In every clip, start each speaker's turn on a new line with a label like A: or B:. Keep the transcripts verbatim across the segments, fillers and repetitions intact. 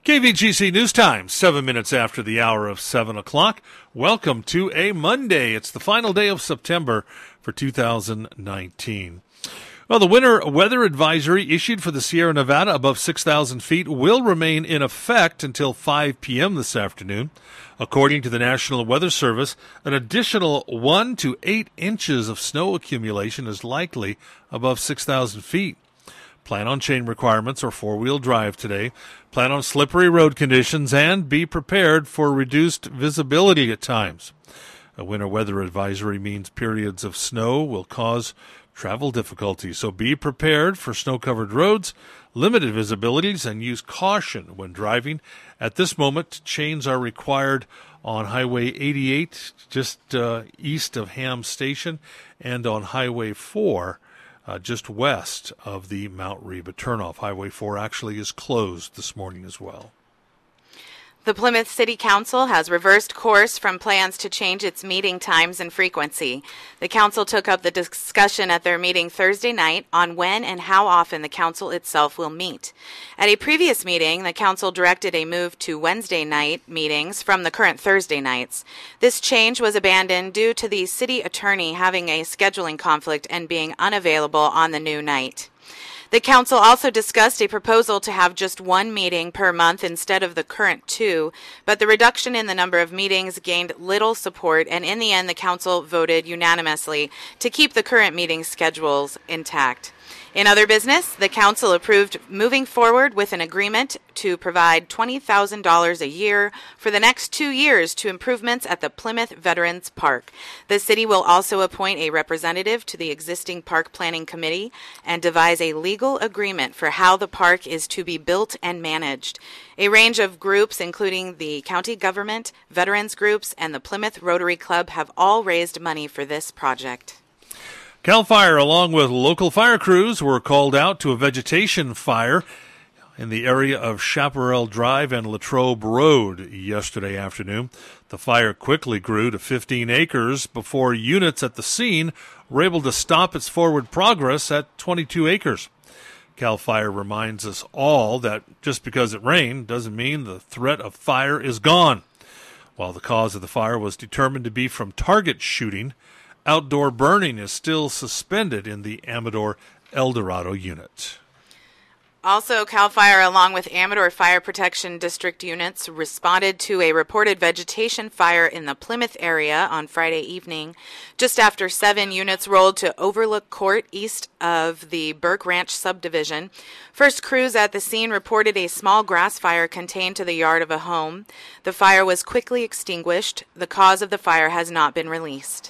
A: K V G C News Time, seven minutes after the hour of seven o'clock. Welcome to a Monday. It's the final day of September for two thousand nineteen. Well, the winter weather advisory issued for the Sierra Nevada above six thousand feet will remain in effect until five p.m. this afternoon. According to the National Weather Service, an additional one to eight inches of snow accumulation is likely above six thousand feet. Plan on chain requirements or four-wheel drive today. Plan on slippery road conditions and be prepared for reduced visibility at times. A winter weather advisory means periods of snow will cause travel difficulties, so be prepared for snow-covered roads, limited visibilities, and use caution when driving. At this moment, chains are required on Highway eighty-eight, just uh, east of Ham Station, and on Highway four, Uh, just west of the Mount Reba turnoff. Highway four actually is closed this morning as well.
B: The Plymouth City Council has reversed course from plans to change its meeting times and frequency. The council took up the discussion at their meeting Thursday night on when and how often the council itself will meet. At a previous meeting, the council directed a move to Wednesday night meetings from the current Thursday nights. This change was abandoned due to the city attorney having a scheduling conflict and being unavailable on the new night. The council also discussed a proposal to have just one meeting per month instead of the current two, but the reduction in the number of meetings gained little support, and in the end the council voted unanimously to keep the current meeting schedules intact. In other business, the council approved moving forward with an agreement to provide twenty thousand dollars a year for the next two years to improvements at the Plymouth Veterans Park. The city will also appoint a representative to the existing park planning committee and devise a legal agreement for how the park is to be built and managed. A range of groups, including the county government, veterans groups, and the Plymouth Rotary Club, have all raised money for this project.
A: CAL FIRE, along with local fire crews, were called out to a vegetation fire in the area of Chaparral Drive and Latrobe Road yesterday afternoon. The fire quickly grew to fifteen acres before units at the scene were able to stop its forward progress at twenty-two acres. CAL FIRE reminds us all that just because it rained doesn't mean the threat of fire is gone. While the cause of the fire was determined to be from target shooting, outdoor burning is still suspended in the Amador Eldorado unit.
B: Also, CAL FIRE, along with Amador Fire Protection District units, responded to a reported vegetation fire in the Plymouth area on Friday evening. Just after seven units rolled to Overlook Court east of the Burke Ranch subdivision. First crews at the scene reported a small grass fire contained to the yard of a home. The fire was quickly extinguished. The cause of the fire has not been released.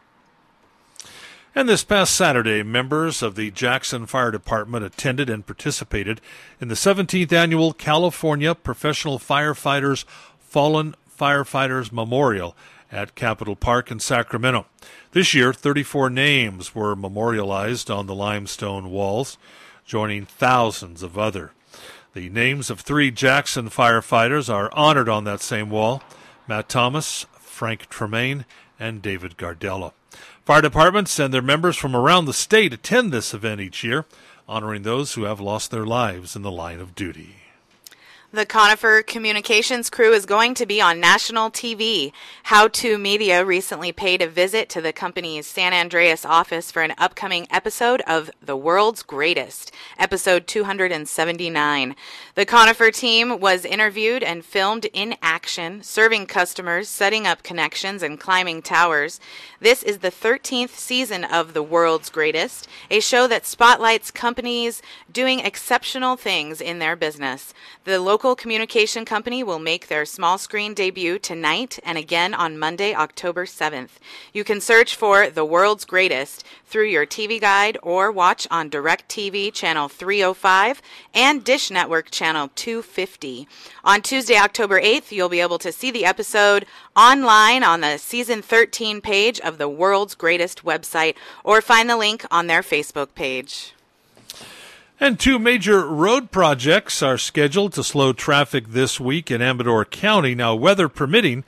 A: And this past Saturday, members of the Jackson Fire Department attended and participated in the seventeenth Annual California Professional Firefighters Fallen Firefighters Memorial at Capitol Park in Sacramento. This year, thirty-four names were memorialized on the limestone walls, joining thousands of other. The names of three Jackson firefighters are honored on that same wall: Matt Thomas, Frank Tremaine, and David Gardella. Fire departments and their members from around the state attend this event each year, honoring those who have lost their lives in the line of duty.
B: The Conifer Communications crew is going to be on national T V. How To Media recently paid a visit to the company's San Andreas office for an upcoming episode of The World's Greatest, episode two hundred seventy-nine. The Conifer team was interviewed and filmed in action, serving customers, setting up connections, and climbing towers. This is the thirteenth season of The World's Greatest, a show that spotlights companies doing exceptional things in their business. The local communication company will make their small screen debut tonight and again on Monday, October seventh. You can search for The World's Greatest through your T V guide or watch on DirecTV channel three oh five and Dish Network channel two fifty. On Tuesday, October eighth, you'll be able to see the episode online on the season thirteen page of the World's Greatest website or find the link on their Facebook page.
A: And two major road projects are scheduled to slow traffic this week in Amador County. Now, weather permitting,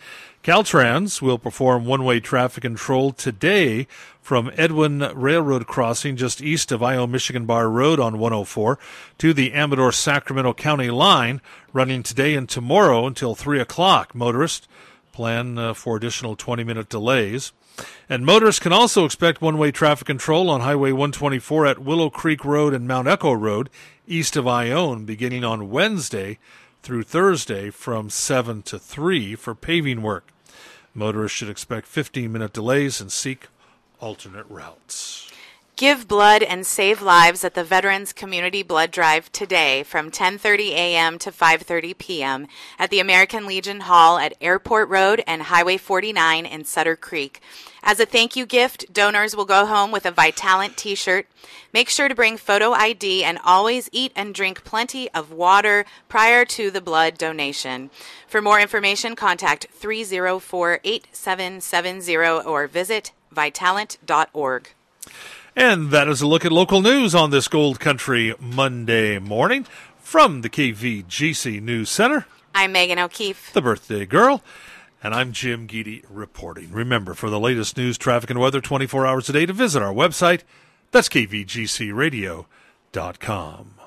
A: Caltrans will perform one-way traffic control today from Edwin Railroad Crossing just east of Ione Michigan Bar Road on one oh four to the Amador-Sacramento County line, running today and tomorrow until three o'clock. Motorists plan uh, for additional twenty-minute delays. And motorists can also expect one-way traffic control on Highway one twenty-four at Willow Creek Road and Mount Echo Road east of Ione beginning on Wednesday through Thursday from seven to three for paving work. Motorists should expect fifteen-minute delays and seek alternate routes.
B: Give blood and save lives at the Veterans Community Blood Drive today from ten thirty a.m. to five thirty p.m. at the American Legion Hall at Airport Road and Highway forty-nine in Sutter Creek. As a thank you gift, donors will go home with a Vitalant t-shirt. Make sure to bring photo I D and always eat and drink plenty of water prior to the blood donation. For more information, contact three oh four, eight seven seven zero or visit vitalant dot org.
A: And that is a look at local news on this Gold Country Monday morning from the K V G C News Center.
B: I'm Megan O'Keefe,
A: the birthday girl, and I'm Jim Geedy reporting. Remember, for the latest news, traffic, and weather twenty-four hours a day, to visit our website. That's K V G C radio dot com.